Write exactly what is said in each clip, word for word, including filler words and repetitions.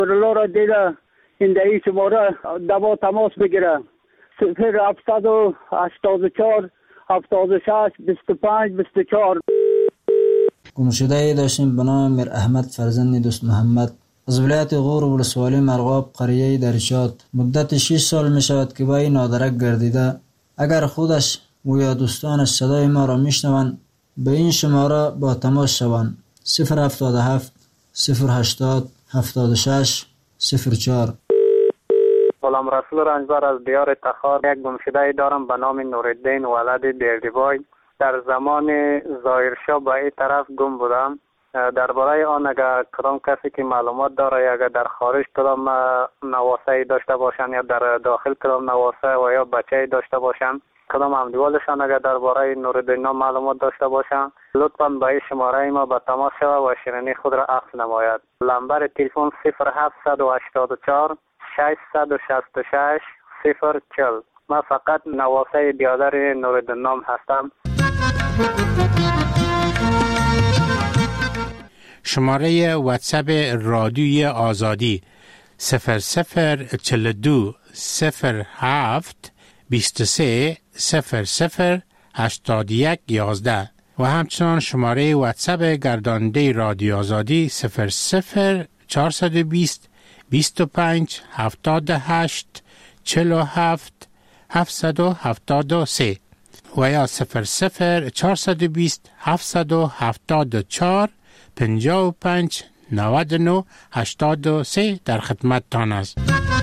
لورا دیده این دهی شماره دوا تماس بگیره. صفر هفتصد و هشتاد و چهار هفتاد و شش بیست و پنج بیست و چهار. گمشده ای داشتیم به نام میر احمد فرزند دوست محمد از ولایت غور و ولسوالی مرغاب قریه درشات. مدت شش سال می شود که با این نادرک گردیده. اگر خودش و یا دوستانش صدای ما را می شنوند به این شماره با تماس شوند. صفر هفتاد و هفت صفر هشتاد هفتاد و شش صفر چهار. غلام رسول رنجبر از دیار تخار. یک گمشده دارم به نام نوردین ولد دیردیبای. در زمان ظاهرشاه به این طرف گم بودم. درباره آن اگر کدام کسی که معلومات داره اگر در خارج کدام نواسه داشته باشن یا در داخل کدام نواسه و یا بچه داشته باشن، کدام همدیوالشان اگر درباره نوردین معلومات داشته باشن، لطفاً به این شماره ما به تماس شود و شیرینی خود را عکس نماید. نمبر تلفن صفر هفتصد و هشتاد و چهار ششصد و شصت و شش صفر چهل. من فقط نواسه بیادر نوردین نام هستم. شماره واتساپ رادیوی آزادی صفر صفر چهل و دو صفر هفت بیست و سه صفر صفر هشتاد و یک یازده و همچنان شماره واتساپ گرداننده رادیو آزادی صفر صفر چهارصد و بیست بیست و پنج هفتاد و هشت چهل و هفت هفتصد و هفتاد و سه و یا صفر صفر چهارصد و بیست هفتصد و هفتاد و چهار پنجاه و پنج نود و نه هشتاد و سه در خدمت تان است.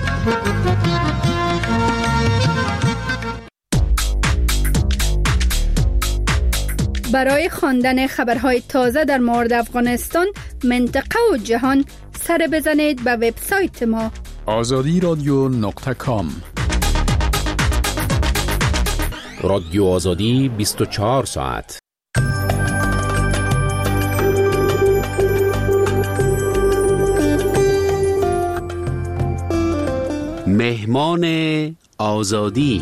برای خواندن خبرهای تازه در مورد افغانستان، منطقه و جهان سر بزنید به وبسایت ما آزادی رادیو نقطه کام. رادیو آزادی بیست و چهار ساعت. مهمان آزادی.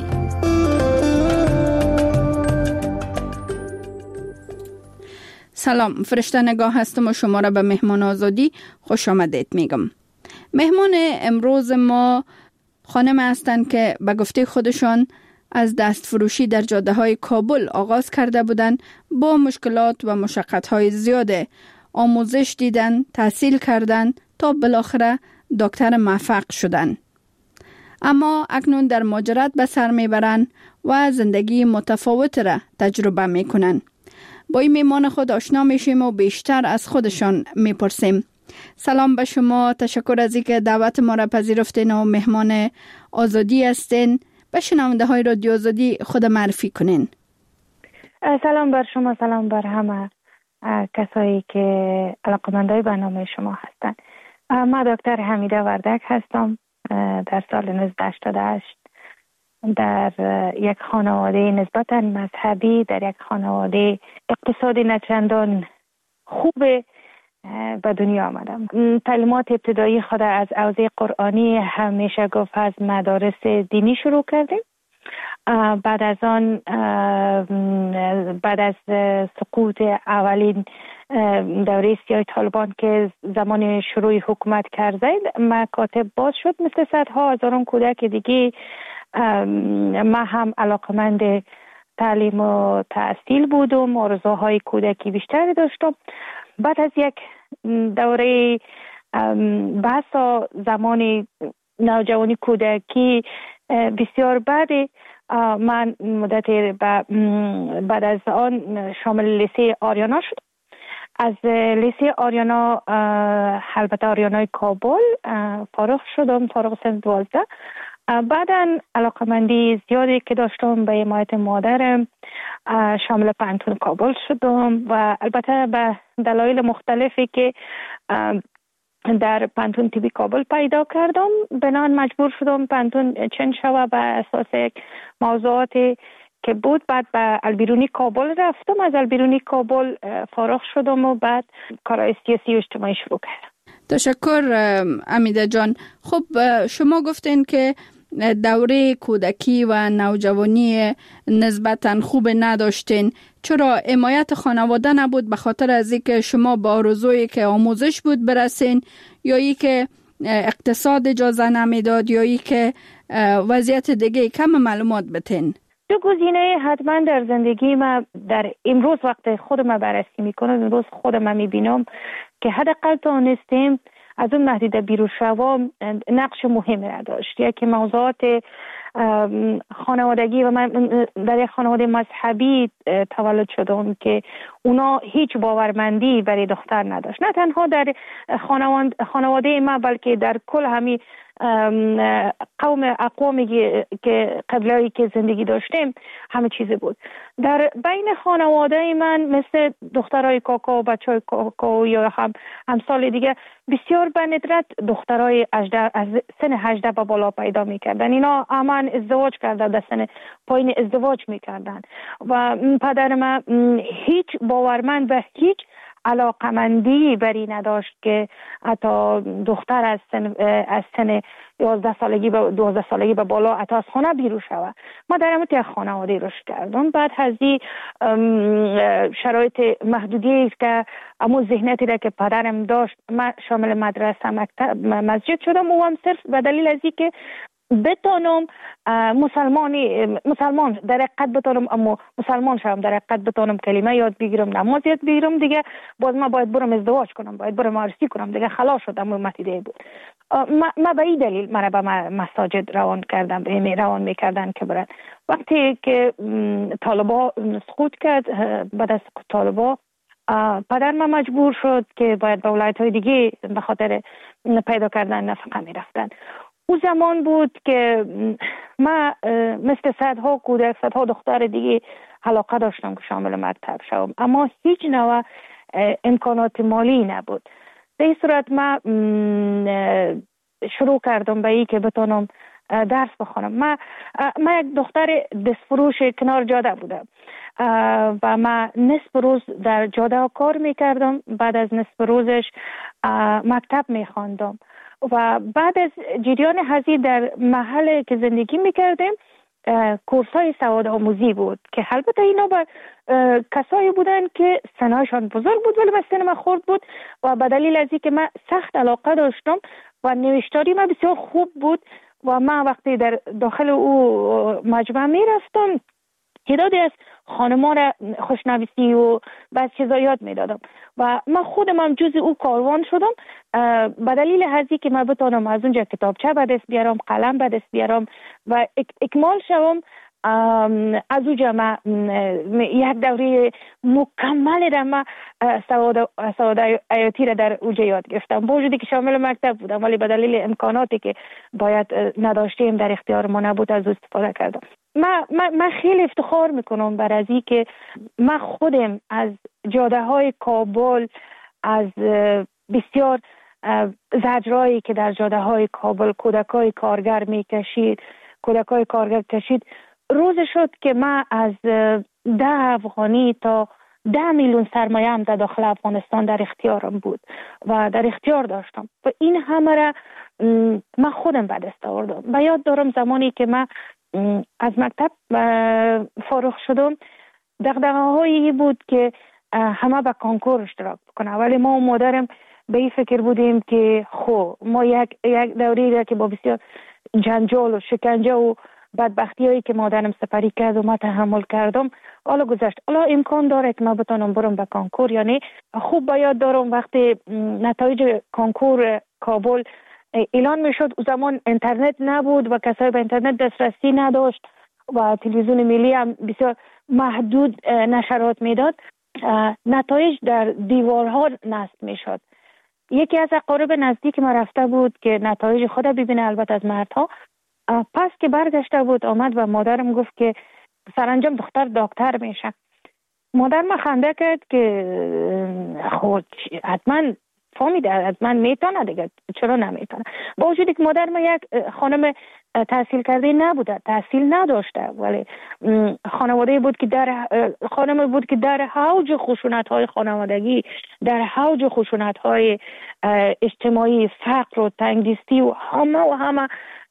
سلام، فرشته نگاه هستم و شما را به مهمان آزادی خوش آمدید میگم. مهمان امروز ما خانم هستند که به گفته خودشان از دست فروشی در جاده های کابل آغاز کرده بودند. با مشکلات و مشقت های زیاده آموزش دیدن، تحصیل کردن تا بالاخره دکتر موفق شدن. اما اکنون در مهاجرت به سر میبرن و زندگی متفاوت را تجربه میکنن. با این میمان خود آشنا میشیم و بیشتر از خودشان میپرسیم. سلام به شما، تشکر از اینکه دعوت ما را پذیرفتین و مهمان آزادی هستین. به شنونده های رادیو آزادی خود معرفی کنین. سلام بر شما، سلام بر همه کسایی که علاقه‌مندای برنامه شما هستند. من دکتر حمیده وردک هستم. در سال نوزده هشتاد و هشت در یک خانواده نسبتاً مذهبی، در یک خانواده اقتصادی نچندان خوب به دنیا آمدم. تعلیمات ابتدایی خود از حوزه قرآنی همیشه گفت از مدارس دینی شروع کردیم. بعد از آن بعد از سقوط اولین دوره سیاه طالبان که زمان شروع حکومت کرده، مکاتب باز شد مثل صدها هزاران کودک دیگه. ما هم علاقمند تعلیم و تحصیل بودم، آرزوهای کودکی بیشتری داشتم. بعد از یک دوره بحث زمان نوجوانی کودکی بسیار بعد، من مدت بعد از آن شامل لیسه آریانا شدم. از لیسه آریانا، البته آریانای کابل، فارغ شدم، فارغ سن دوازده. بعداً علاقمندی زیادی که داشتم به حمایت مادرم شامل پانتون کابل شدم و البته به دلایل مختلفی که در پانتون تیبی کابل پیدا کردم، بنان مجبور شدم پانتون چنج شوه به اساس موضوعاتی که بود. بعد به البیرونی کابل رفتم، از البیرونی کابل فارغ شدم و بعد کارهای سیاسی و اجتماعی شروع کردم. تشکر امیده جان. خب شما گفتین که دوره کودکی و نوجوانی نسبتاً خوب نداشتین. چرا حمایت خانواده نبود؟ به خاطر از اینکه شما با آرزویی که آموزش بود برسین، یا ای که اقتصاد اجازه نمیداد یا ای که وضعیت دیگه کم معلومات بتین؟ دو گزینه حتما در زندگی ما در امروز وقت خودم بررسی میکنم، امروز خودم میبینم که حداقل تونستیم از اون محدوده بیرون شوم نقش مهمی را داشت. یکی موضوعات خانوادگی و من در یک خانواده مذهبی تولد شدم که اونا هیچ باورمندی برای دختر نداشت، نه تنها در خانواده ما بلکه در کل همین قوم اقوامی که قبلی که زندگی داشتیم همه چیزی بود. در بین خانواده من مثل دخترای کاکا و بچهای کاکا یا هم همسال دیگه بسیار به ندرت دخترای از سن هجده به بالا پیدا میکردن. اینا همان ازدواج کرده، در سن پایین ازدواج میکردن و پدر من هیچ باورمند و هیچ علاقمندی بری نداشت که حتی دختر از سن از سن یازده سالگی به دوازده سالگی به بالا حتی از خانه بیرون شود. ما در همون خانواده رشد کردم. بعد از این شرایط محدودی است که امو ذهنیتی را که پدرم داشت، من شامل مدرسه مکتب مسجد شدم و هم صرف به دلیل از اینکه بتونم مسلمانی مسلمان در حقیقت بتونم اما مسلمان شوم، در حقیقت بتونم کلمه یاد بگیرم، نماز یاد بگیرم، دیگه باز ما باید برم ازدواج کنم، باید برم عروسی کنم، دیگه خلاص شدم. متیده بود ما, ما به این دلیل مرا به مساجد روان کردم، به روان میکردن که برن. وقتی که طالبا سقوط کرد، بعد از طالبا پدر ما مجبور شد که باید به ولایت های دیگه به خاطر پیدا کردن نفقه میرفتن. او زمان بود که من مثل صدها کودک، صدها دختر دیگه علاقه داشتم که شامل مکتب شوم، اما هیچ نوع امکانات مالی نبود. در این صورت من شروع کردم به این که بتونم درس بخونم. من من یک دختر دستفروش کنار جاده بودم و من نصف روز در جاده کار میکردم، بعد از نصف روزش مکتب میخواندم و بعد از جریان هزی در محل که زندگی میکردیم کورس های سواد آموزی بود که البته اینا با کسایی بودن که سنشان بزرگ بود ولی سن من خرد بود و به دلیل از اینکه من سخت علاقه داشتم و نوشتاری من بسیار خوب بود و من وقتی در داخل او مجمع میرفتم تعدادی از خانما را خوشنویسی و بعض چیزا یاد میدادم و من خودم هم جز او کاروان شدم به دلیل هزی که من بتونم از اونجا کتابچه به دست بیارم، قلم به دست بیارم و اک اکمال شوم. از اونجا من یک دوره مکمل در من سواد سواد حیاتی را در اونجا یاد گرفتم، با وجودی که شامل مکتب بودم ولی به دلیل امکاناتی که باید نداشتیم در اختیار ما نبود از استفاده کردم. من, من, من خیلی افتخار میکنم بر از این که من خودم از جاده های کابل، از بسیار زجرایی که در جاده های کابل کودکای کارگر میکشید کودکای کارگر کشید روز شد که من از ده افغانی تا ده میلیون سرمایه هم در داخل افغانستان در اختیارم بود و در اختیار داشتم و این همه را من خودم به دست آوردم. و یاد دارم زمانی که من از مکتب فارغ شدم دغدغه هایی بود که همه به کنکور اشتراک بکنه، ولی ما و مادرم به این فکر بودیم که خو ما یک یک دوری را که با بسیار جنجال و شکنجه و بدبختی هایی که مادرم سپری کرد و ما تحمل کردم حالا گذشت، حالا امکان داره که ما بتونم برم به کنکور. یعنی خوب با یاد دارم وقتی نتایج کنکور کابل اعلان میشد، او زمان اینترنت نبود و کسایی به اینترنت دسترسی نداشت و تلویزیون ملی هم بسیار محدود نشرات میداد، نتایج در دیوارها نصب میشد. یکی از اقارب نزدیک ما رفته بود که نتایج خود ببینه، البته از مردها. پس که برگشته بود آمد و مادرم گفت که سرانجام دختر دکتر میشه. مادر ما خنده کرد که خود حتما فهمیده حتما میتونه دیگه، چرا نمیتونه؟ با وجودی که مادر ما یک خانم تحصیل کرده نبوده، تحصیل نداشته، ولی خانواده بود که در خانم بود که در حوج خشونت های خانوادگی، در حوج خشونت های اجتماعی، فقر و تنگدستی و همه و همه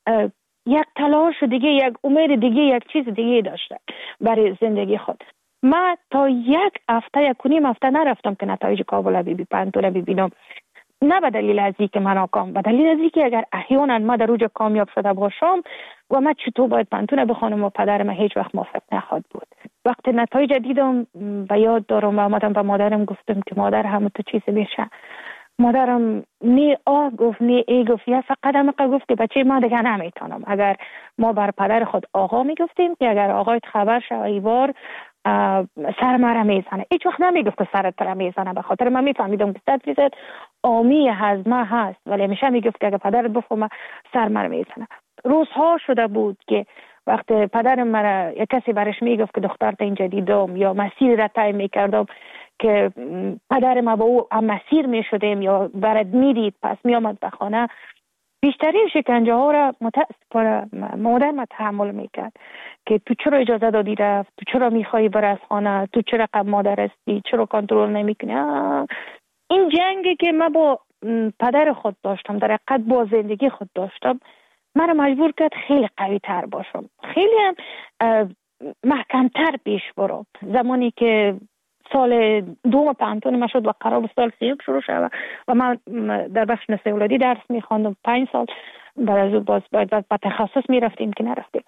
یک تلاش دیگه، یک امید دیگه، یک چیز دیگه داشته برای زندگی خود. من تا یک هفته یک و نیم هفته نرفتم که نتایج کابل بی بی پنتو را ببینم. نه به دلیل از اینکه من ناکام، به دلیل از اینکه اگر احیانا ما در اوج کامیاب شده باشم و من چطور باید پانتون بخونم و پدرم هیچ وقت موافق نخواهد بود. وقتی نتایج دیدم و یاد دارم و آمدم به مادرم گفتم که مادر همون تو چیز میشه. مادرم نی آه گفت نی ای گفت، یا فقط هم گفت که بچه ما دیگه نمیتونم. اگر ما بر پدر خود آقا میگفتیم که اگر آقایت خبر شه ایوار سر مرا میزنه، هیچ وقت نمیگفت که سرت را میزنه، به خاطر من میفهمیدم که صد فیصد آمی هضمه هست، ولی همیشه میگفت که اگر پدرت بفهمه سر مرا میزنه. روزها شده بود که وقت پدرم مرا یک کسی برش میگفت که دخترت اینجا دیدم یا مسیر را طی میکردم که پدر ما با او هم مسیر میشدیم یا برد میدید پس میامد به خانه، بیشترین شکنجه ها را متاسفانه مادر ما تحمل میکرد که تو چرا اجازه دادی رفت، تو چرا میخوایی بر از خانه، تو چرا قبل مادر هستی، چرا کنترل نمیکنی. این جنگی که من با پدر خود داشتم، در حقیقت با زندگی خود داشتم، من مجبور کرد خیلی قوی تر باشم، خیلی هم محکمتر پیش برم. زمانی که سال دوم پانتون ما شد و قرار بود سال سیوم شروع شد و من در بخش نسل اولادی درس میخواندم پنج سال، بعد از اون باز باید به تخصص میرفتیم که نرفتیم.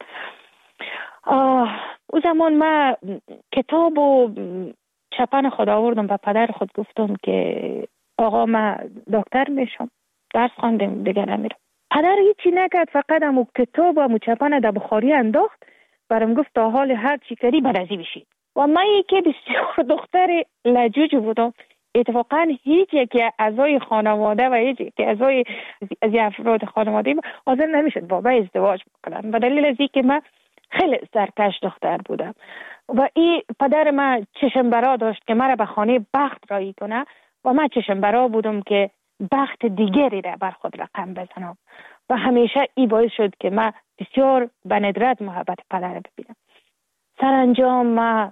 او زمان من کتاب و چپن خود آوردم و پدر خود گفتم که آقا من دکتر میشم، درس خواندم دیگه نمیرم. پدر هیچی نکرد، فقط همو کتاب و همو چپن در بخاری انداخت، برام گفت تا حال هر چی کردی برازی بشید. و من یکی بسیار دختر لجوج بودم، اتفاقا هیچ یکی اعضای خانواده و هیچ یکی اعضای از افراد خانواده حاضر نمیشد با من ازدواج بکنن، به دلیل از اینکه من خیلی سرکش دختر بودم و این پدر من چشم برا داشت که مرا به خانه بخت رایی کنه و من چشم برا بودم که بخت دیگری را بر خود رقم بزنم و همیشه این باعث شد که من بسیار به ندرت محبت پدر ببینم. سرانجام من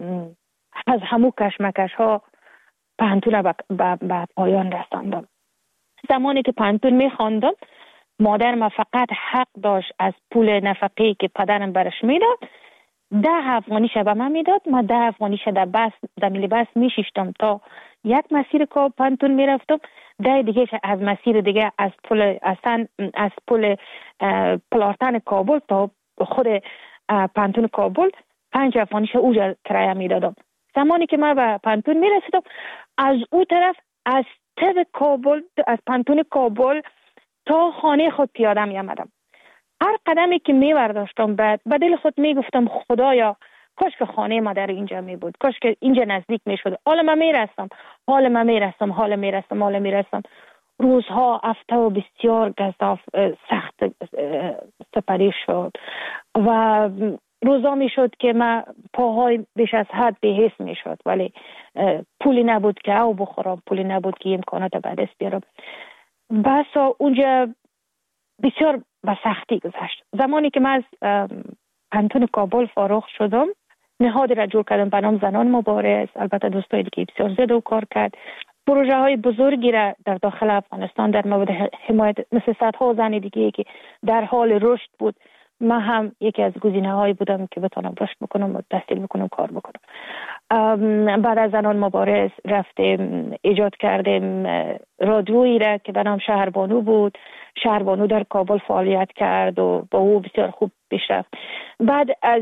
از همو کشمکش ها پانتون به پایان رساندم. زمانی که پانتون می خواندم مادر ما فقط حق داشت از پول نفقی که پدرم برش میداد ده افغانیش به من میداد، من ده افغانیش در بس در میلی بس میشیشتم تا یک مسیر که پانتون میرفتم، ده دیگه از مسیر دیگه از پول اصلا از پول پلارتن کابل تا خود پانتون کابل پنج افغانیش اوجا کرایه میدادم. زمانی که من به پانتون میرسیدم از او طرف از طب کابل از پانتون کابل تا خانه خود پیاده می آمدم. هر قدمی که می برداشتم بعد به دل خود می گفتم خدایا کاش که خانه ما در اینجا می بود، کاش که اینجا نزدیک می شد. حالا من می رستم حالا من می رستم حالا می رستم حالا می رستم روزها هفته و بسیار گزاف سخت سپری شد و روزا می شد که من پاهای بیش از حد بی‌حس می شد، ولی پولی نبود که او بخورم، پولی نبود که امکانات به دست بیارم. بسا اونجا بسیار به سختی گذشت. زمانی که من از پانتون کابل فارغ شدم نهادی را جور کردم به نام زنان مبارز، البته دوستای دیگه بسیار زیاد و کار کرد. پروژه های بزرگی را در داخل افغانستان در مورد حمایت مثل صدها زن دیگه که در حال رشد بود، من هم یکی از گزینه هایی بودم که بتونم رشد بکنم و تحصیل بکنم کار بکنم. بعد از زنان مبارز رفتیم ایجاد کردیم رادیویی را که به نام شهربانو بود. شهربانو در کابل فعالیت کرد و با او بسیار خوب پیش رفت. بعد از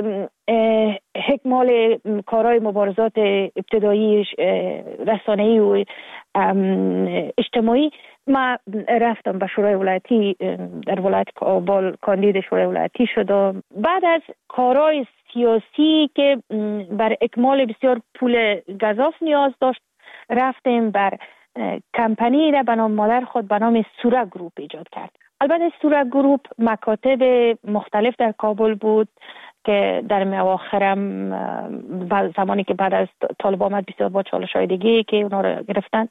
حکمال کارهای مبارزات ابتدایی رسانه‌ای و اجتماعی ما رفتم به شورای ولایتی در ولایت کابل کاندید شورای ولایتی شدم. بعد از کارهای سیاسی که بر اکمال بسیار پول گزاف نیاز داشت رفتیم بر کمپانی را به نام مادر خود به نام سورا گروپ ایجاد کرد. البته سورا گروپ مکاتب مختلف در کابل بود که در مواخرم زمانی که بعد از طالب آمد بسیار با چالش های دیگه که اونا رو گرفتن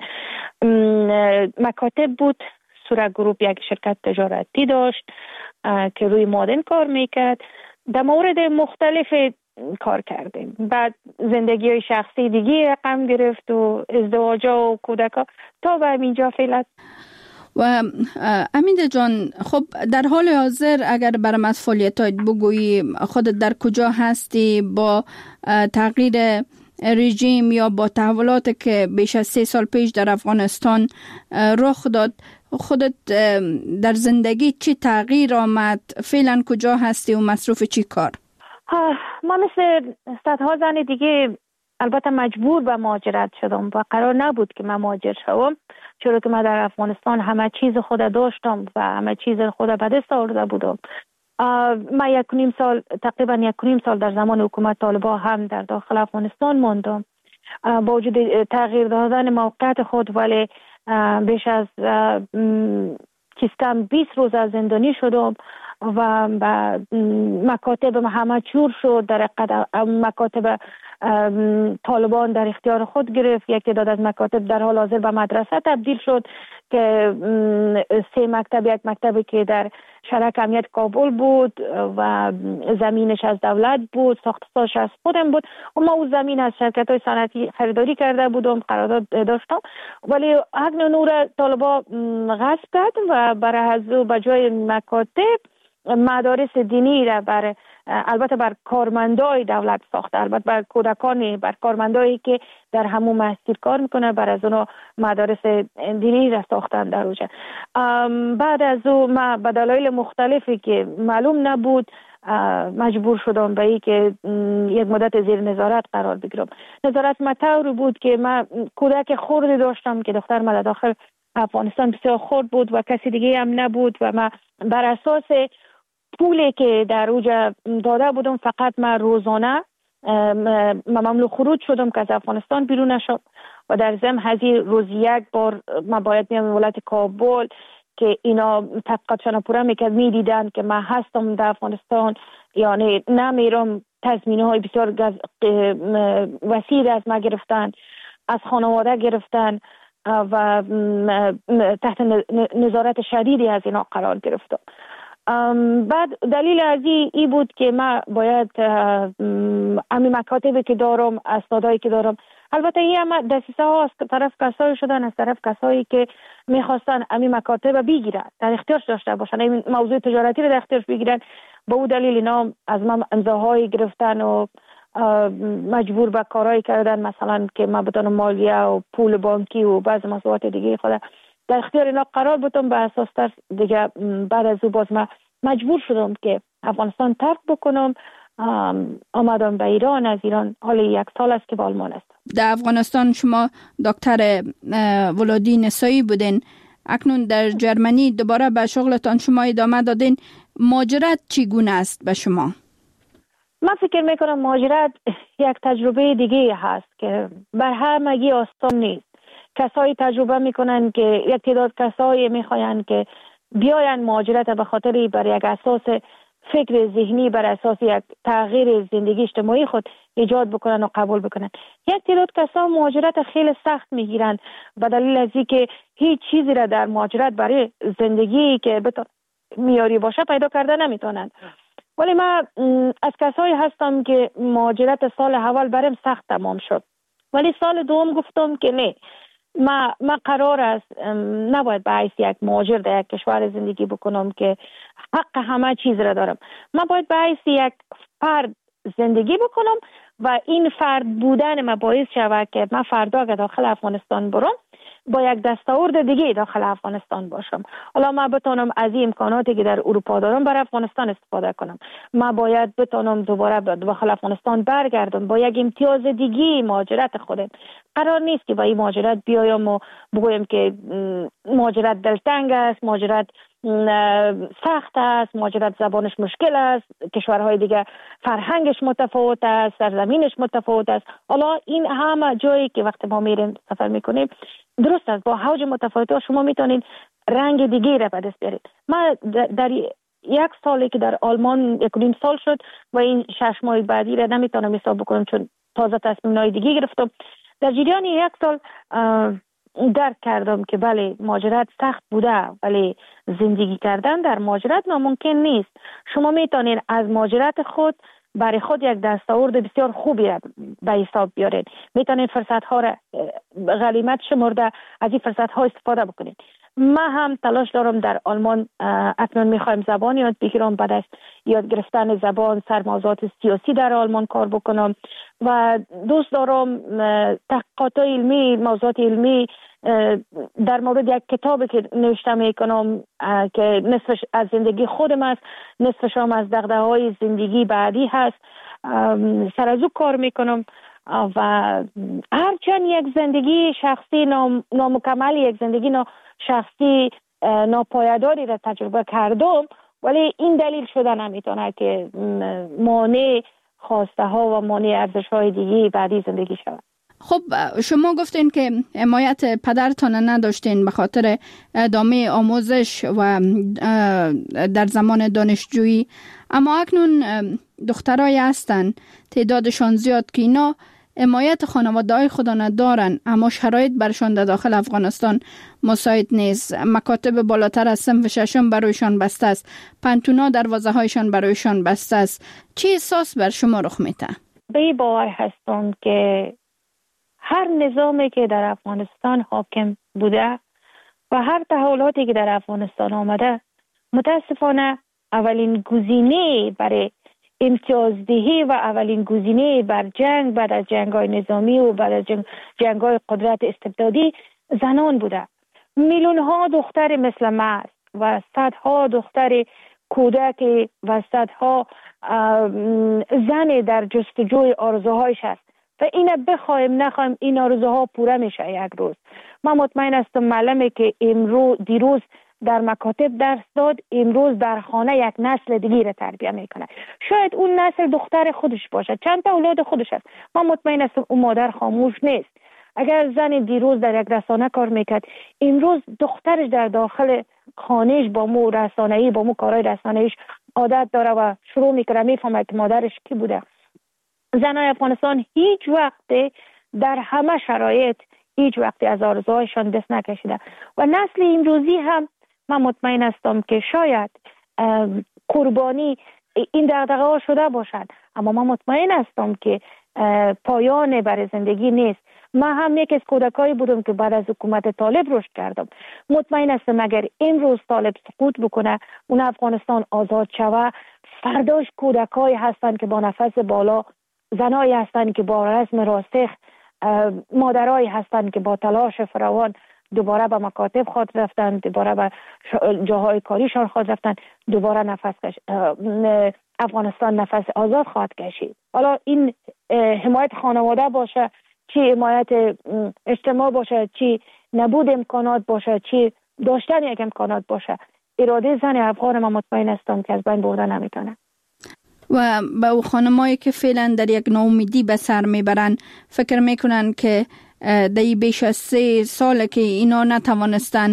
مکاتب بود. سورا گروپ یک شرکت تجارتی داشت که روی معدن کار میکرد. در مورد مختلف کار کردیم. بعد زندگی های شخصی دیگه رقم گرفت و ازدواجا و کودکا تا به اینجا فعلا. و امیده جان، خب در حال حاضر اگر برام از فعالیتات بگویی، خودت در کجا هستی؟ با تغییر رژیم یا با تحولاتی که بیش از سه سال پیش در افغانستان رخ داد، خودت در زندگی چی تغییر آمد؟ فعلا کجا هستی و مصروف چی کار؟ ما مثل صدها زن دیگه البته مجبور به مهاجرت شدم و قرار نبود که من مهاجر شوم، چرا که من در افغانستان همه چیز خود داشتم و همه چیز خود به دست آورده بودم. من یک نیم سال تقریبا یک نیم سال در زمان حکومت طالبان هم در داخل افغانستان ماندم با وجود تغییر دادن موقعیت خود، ولی بیش از کم بیست روز از زندانی شدم و مکاتب همه چور شد. در مکاتب طالبان در اختیار خود گرفت. یک تعداد از مکاتب در حال حاضر به مدرسه تبدیل شد که سه مکتب، یک مکتبی که در شرک امنیت کابل بود و زمینش از دولت بود، ساختش از خودم بود و ما اون زمین از شرکت های صنعتی خریداری کرده بودم، قرارداد داشتم، ولی حق نور طالبان غصب کرد و برای از به جای مکاتب مدارس دینی را بر البته بر کارمندای دولت ساخته، البته بر کودکانی، بر کارمندایی که در همون مسجد کار میکنه، بر از اونها مدارس دینی را ساختن در اوجه. بعد از اون ما به دلایل مختلفی که معلوم نبود مجبور شدم به این که یک مدت زیر نظارت قرار بگیرم. نظارت مطوری بود که من کودک خردی داشتم که دختر من داخل افغانستان بسیار خرد بود و کسی دیگه هم نبود و من بر اساس پولی که در اوجا داده بودم فقط من روزانه مملو خروج شدم که از افغانستان بیرون نشد و در ضمن هزی روز یک بار من باید میام ولایت کابل که اینا تحقیقاتشان پورا میکرد، میدیدن که من هستم در افغانستان یعنی نمیرم. تضمینه های بسیار وسیع از ما گرفتن، از خانواده گرفتن و تحت نظارت شدیدی از اینا قرار گرفتم. بعد دلیل از ای بود که من باید امی مکاتبی که دارم، اسنادایی که دارم، البته این هم دسیسه ها از طرف کسایی شدن، از طرف کسایی که میخواستن امی مکاتب بگیرن، در اختیارش داشته باشن، این موضوع تجارتی رو در اختیارش بگیرن. به اون دلیل اینا از من امضاهایی گرفتن و مجبور به کارهایی کردن، مثلا که من بتونم مالیه و پول بانکی و بعض مسئولیت دیگه خود در اختیار اینا قرار بودم. به اساس تر دیگه بعد از او باز من مجبور شدم که افغانستان ترک بکنم، آمدم به ایران. از ایران حالا یک سال است که با آلمان است. در افغانستان شما دکتر ولادی نسایی بودین، اکنون در جرمنی دوباره به شغلتان شما ادامه دادین. مهاجرت چگونه است به شما؟ من فکر میکنم مهاجرت یک تجربه دیگه هست که بر همگی آسان نیست. کسایی تجربه میکنن که یک تعداد کسایی میخواین که بیاین مهاجرت به خاطر بر یک اساس فکر ذهنی، بر اساس یک تغییر زندگی اجتماعی خود ایجاد بکنن و قبول بکنن. یک تعداد کسا مهاجرت خیلی سخت میگیرن به دلیل از اینکه هیچ چیزی را در مهاجرت برای زندگی که بتون میاری باشه پیدا کرده نمیتونن. ولی من از کسایی هستم که مهاجرت سال اول برام سخت تمام شد، ولی سال دوم گفتم که نه، ما ما قرار است نباید به حیث یک مهاجر در یک کشور زندگی بکنم که حق همه چیز را دارم. من باید به حیث یک فرد زندگی بکنم و این فرد بودن ما باعث شود که من فردا که داخل افغانستان برم با یک دستاورد دیگه داخل افغانستان باشم. حالا من بتونم از این امکاناتی که در اروپا دارم برای افغانستان استفاده کنم. من باید بتونم دوباره داخل افغانستان برگردم با یک امتیاز دیگه مهاجرت خودم. قرار نیست که با این مهاجرت بیایم و بگویم که مهاجرت دلتنگ است، مهاجرت سخت است، مهاجرت زبانش مشکل است، کشورهای دیگه فرهنگش متفاوت است، سرزمینش متفاوت است. حالا این همه جایی که وقتی ما میریم سفر میکنیم درست است، با حوج متفاوت شما میتونید رنگ دیگه را به دست بیارید. من در یک سالی که در آلمان یک نیم سال شد و این شش ماه بعدی را نمیتونم حساب بکنم چون تازه تصمیم‌های دیگه گرفتم. در جریان یک سال درک کردم که بله مهاجرت سخت بوده، ولی زندگی کردن در مهاجرت ناممکن نیست. شما میتونید از مهاجرت خود برای خود یک دستاورد بسیار خوبی را به حساب بیارید. میتونید فرصت ها را غنیمت شمرده از این فرصت ها استفاده بکنید. من هم تلاش دارم در آلمان اکنون میخوایم زبان یاد بگیرم، بعد از یاد گرفتن زبان سر موضوعات سیاسی در آلمان کار بکنم و دوست دارم تحقیقات علمی، موضوعات علمی در مورد یک کتابی که نوشته میکنم که نصفش از زندگی خودم است، نصفش هم از دغدغه‌های زندگی بعدی هست، سر از او کار میکنم و هرچند یک زندگی شخصی نام، نامکمل، یک زندگی نا شخصی ناپایداری را تجربه کردم، ولی این دلیل شده نمیتونه که مانع خواسته ها و مانع ارزش های دیگه بعدی زندگی شود. خب شما گفتین که حمایت پدرتان نداشتین به خاطر ادامه آموزش و در زمان دانشجویی، اما اکنون دخترای هستن تعدادشان زیاد که اینا حمایت خانواده‌های خود ندارن، اما شرایط برشان در داخل افغانستان مساعد نیست. مکاتب بالاتر از صنف ششم برایشان بسته است، پنتونا دروازه هایشان برایشان بسته است. چه احساس بر شما رخ میده؟ به این باور هستم که هر نظامی که در افغانستان حاکم بوده و هر تحولاتی که در افغانستان آمده، متاسفانه اولین گزینه برای امتیازدهی و اولین گزینه بر جنگ بعد از جنگ‌های نظامی و بعد از جنگ جنگ‌های قدرت استبدادی زنان بوده. میلیون‌ها دختر مثل من و صدها دختر کودک و صدها زن در جستجوی آرزوهایش است و اینه بخوایم نخوایم این آرزوها پوره میشه یک روز. من مطمئن هستم معلمی که امروز دیروز در مکاتب درس داد، امروز در خانه یک نسل دیگه را تربیت میکنه. شاید اون نسل دختر خودش باشه، چند تا اولاد خودش است. من مطمئن هستم اون مادر خاموش نیست. اگر زن دیروز در یک رسانه کار میکرد، امروز دخترش در داخل خانهش با مو رسانه‌ای با مو کارهای رسانه‌ایش عادت داره و شروع میکنه میفهمه که مادرش کی بوده. زنای افغانستان هیچ وقت در همه شرایط هیچ وقت از آرزوهایشان دست نکشیده و نسل امروزی هم من مطمئن هستم که شاید قربانی این دغدغه ها شده باشد، اما من مطمئن هستم که پایان برای زندگی نیست. من هم یک از کودکایی بودم که بعد از حکومت طالب رشد کردم. مطمئن هستم اگر امروز طالب سقوط بکنه، اون افغانستان آزاد شود، فرداش کودکایی هستند که با نفس بالا، زنایی هستند که با رسم راسخ، مادرایی هستند که با تلاش فراوان دوباره به مکاتب خود رفتن، دوباره به جاهای کاریشان خود رفتن، دوباره نفس کش... افغانستان نفس آزاد خواهد کشید. حالا این حمایت خانواده باشه، چی حمایت اجتماع باشه، چی نبود امکانات باشه، چی داشتن یک امکانات باشه، اراده زن افغان من مطمئن هستم که از بین برده نمیتونه. و به او خانمایی که فعلا در یک ناامیدی به سر میبرن، فکر میکنن که در بیش از سه سال که اینا نتوانستن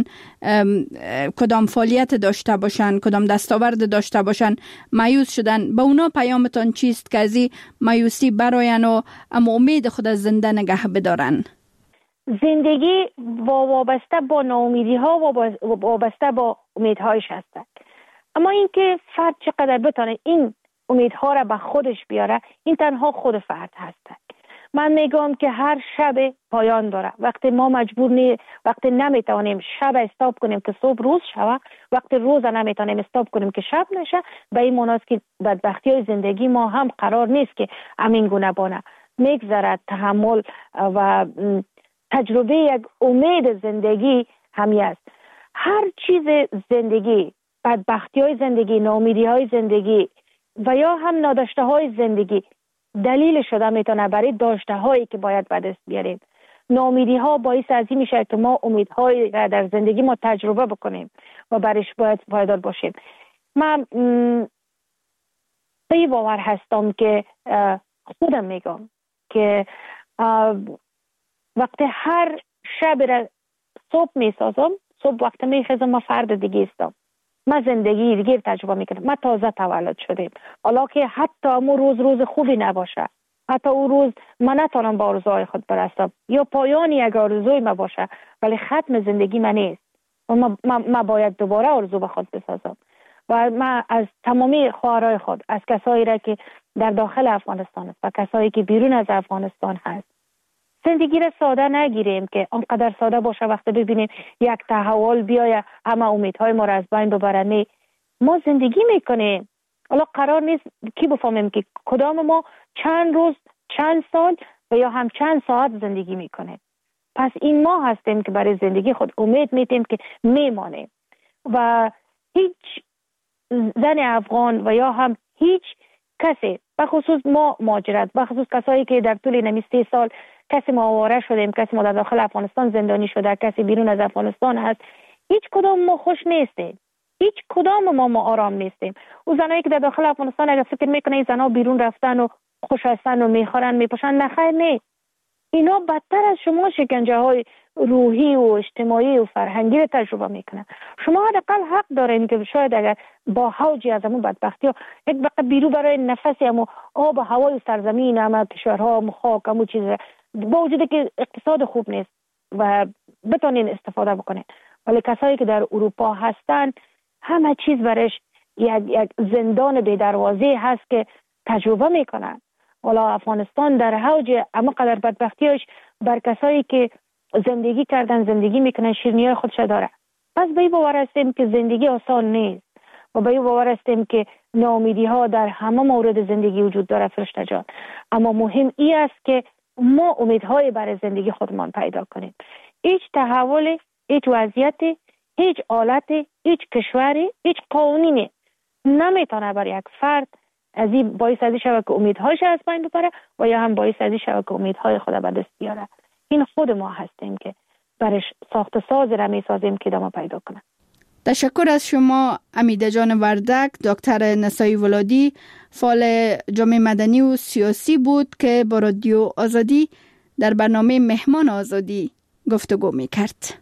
کدام فعالیت داشته باشن، کدام دستاورد داشته باشن، مایوس شدن. به اونا پیامتان چیست که از این مایوسی براین و اما امید خود از زنده نگه بدارن؟ زندگی وابسته با ناامیدی ها و وابسته با امیدهایش هستند، اما اینکه فرد چقدر بتونه این امیدها را به خودش بیاره، این تنها خود فرد هست. من میگم که هر شب پایان داره. وقتی ما مجبور نی وقتی نمیتونیم شب استاپ کنیم که صبح روز شوه، وقتی روز نمیتونیم استاپ کنیم که شب نشه، به این معنی است که بدبختی های زندگی ما هم قرار نیست که همین گونه بانه. میگذرد تحمل و تجربه یک امید زندگی همی است. هر چیز زندگی، بدبختی های زندگی، ناامیدی های زندگی و یا هم ناداشته های زندگی دلیل شده میتونه برای داشته هایی که باید به دست بیاریم. ناامیدی ها باعث از این میشه که ما امیدهایی را در زندگی ما تجربه بکنیم و برایش باید پایدار باشیم. من به باور هستم که خودم میگم که وقتی هر شب را صبح میسازم، صبح وقتی میخیزم ما فرد دیگه استم، ما زندگی دیگه تجربه میکنم، ما تازه تولد شدیم. حالا که حتی امو روز روز خوبی نباشه، حتی او روز من نتونم با آرزوهای خود برسم یا پایان یک آرزوی ما باشه، ولی ختم زندگی من نیست و ما, ما, ما باید دوباره آرزو به خود بسازم. و من از تمامی خواهرای خود، از کسایی را که در داخل افغانستان است و کسایی که بیرون از افغانستان هست، زندگی را ساده نگیریم که آنقدر ساده باشه. وقتی ببینیم یک تحول بیاید همه امیدهای ما را از بین ببره. نه، ما زندگی میکنیم. حالا قرار نیست کی بفهمیم که کدام ما چند روز، چند سال و یا هم چند ساعت زندگی میکنیم. پس این ما هستیم که برای زندگی خود امید میتیم که میمانیم و هیچ زن افغان و یا هم هیچ کسی، بخصوص ما مهاجرت، بخصوص کسایی که در طول نمی سه سال کسی ما آواره شدیم، کسی ما در داخل افغانستان زندانی شده، کسی بیرون از افغانستان هست، هیچ کدام ما خوش نیستیم. هیچ کدام ما ما آرام نیستیم. او زنایی که در داخل افغانستان اگر فکر میکنه این زنا بیرون رفتن و خوش هستن و میخورن میپوشن، نخیر نه. اینا بدتر از شما شکنجه های روحی و اجتماعی و فرهنگی رو تجربه میکنن. شما حداقل حق دارین که شاید اگر با حوجی از همون بدبختی ها یک بقیه بیرو برای نفسی همو آب و هوای سرزمین همه کشورها همو خاک همو چیز با وجود که اقتصاد خوب نیست و بتونین استفاده بکنین، ولی کسایی که در اروپا هستن همه چیز برش یک, یک زندان بی دروازه هست که تجربه میکنن. والا افغانستان در حوج اما قدر بدبختیش بر کسایی که زندگی کردن زندگی میکنن شیرینی خودش داره. پس به این باور هستیم که زندگی آسان نیست و به این باور هستیم که ناامیدی ها در همه مورد زندگی وجود داره فرشته جان، اما مهم این است که ما امیدهای برای زندگی خودمان پیدا کنیم. هیچ تحول، هیچ وضعیت، هیچ حالت، هیچ کشوری، هیچ قانونی نمیتونه برای یک فرد از این باعث ازی شود که امیدهایش از بین ببره و یا هم باعث ازی شود که امیدهای خود به دست بیاره. این خود ما هستیم که برش ساخت ساز را می سازیم که دما پیدا کنه. تشکر از شما امیده جان وردک. دکتر نسایی ولادی فعال جامعه مدنی و سیاسی بود که با رادیو آزادی در برنامه مهمان آزادی گفتگو می کرد.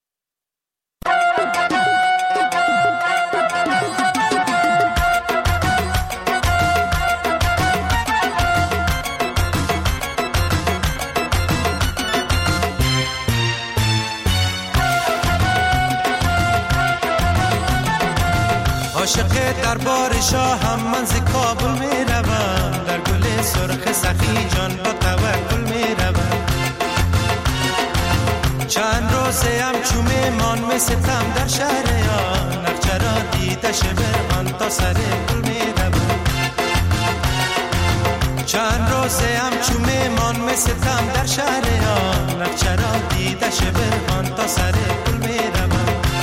عاشق دربار شاهم من ز کابل می روم، در گل سرخ سخی جان با توکل می روم. چند روزه هم چومه مان می ستم در شهر آن، نقچه را دیده شبر آن تا سر گل می روم. چند روزه هم چومه مان می ستم در شهر آن، نقچه را دیده شبر آن تا سر گل می روم.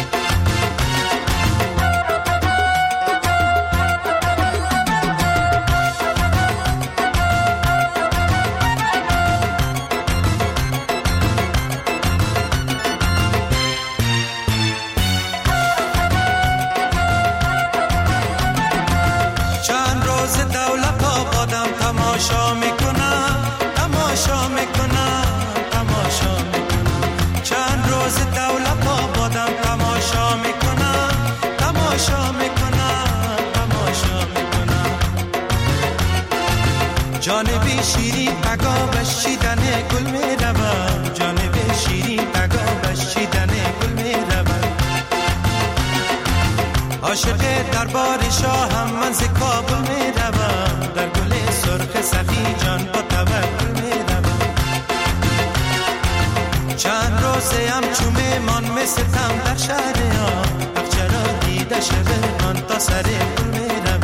تماشا میکنم تماشا میکنم تماشا میکنم چند روز دولت آبادم تماشا میکنم تماشا میکنم تماشا میکنم جانبی شیرین پگاهش چیدن گل میروم جانبی شیرین پگاهش چیدن گل میروم عاشق دربار شاهم من ز کابل میروم در گل سرخ سخی جان با توکل میروم چند روزه هم چومه مان می ستم در شهر آن اقچه را دیده شبه آن تا سر گل میروم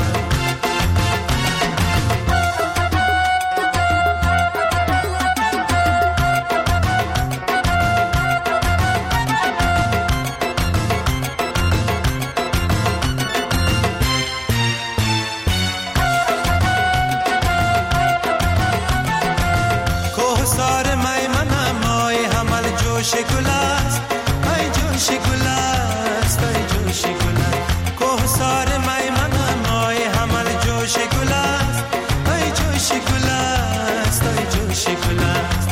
جوش گل است ای جوش گل است ای جوش گل است کوهسار میمن مای حمل جوش گل است ای جوش گل است ای جوش گل است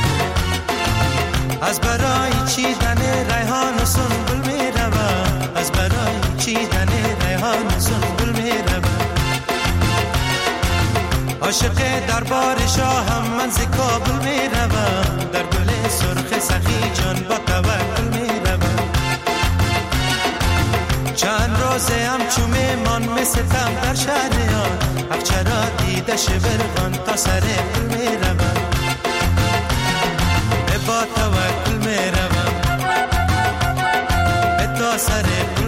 از برای چیدن ریحان و سنبل میروم از برای چیدن ریحان و سنبل میروم عاشق دربار شاهم من ز کابل میروم در گل سرخ سخی جان با توکل میروم چند روزه هم چومه مان می ستم در شهر آن اقچه را دیده شبرغان تا سر گل میروم با توکل می روم تا سر